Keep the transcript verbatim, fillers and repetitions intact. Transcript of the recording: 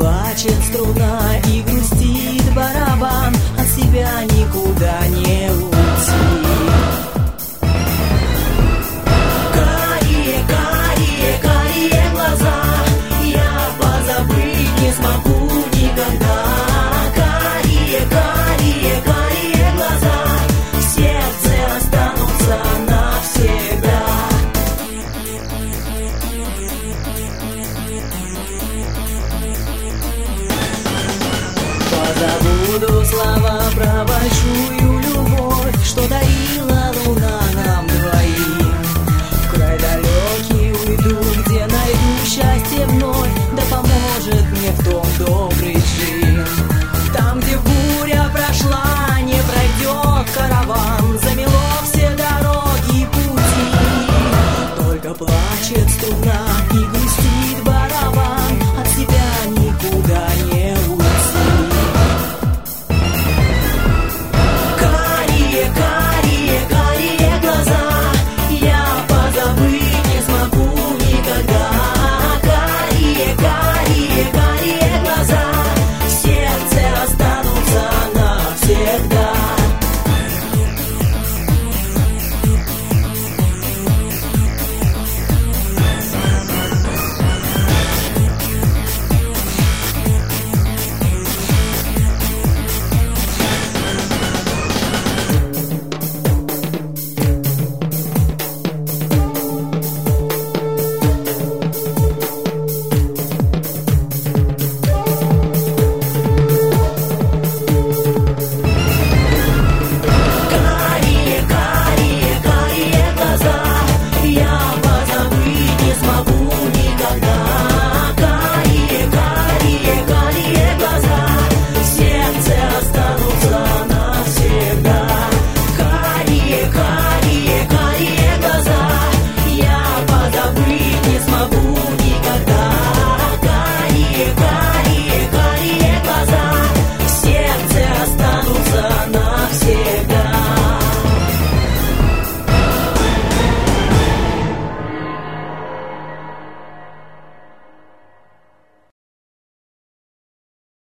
плачет струна и грустит барабан, от себя никуда не уйти. Карие, карие, карие глаза, я позабыть не смогу никогда. Карие, карие, карие глаза, в сердце останутся навсегда. Позабуду слова про большую любовь, что дарила луна нам двоим. В край далекий уйду, где найду счастье вновь, да поможет мне в том добрый джин. Там, где буря прошла, не пройдет караван, замело все дороги и пути. Только плачет струна и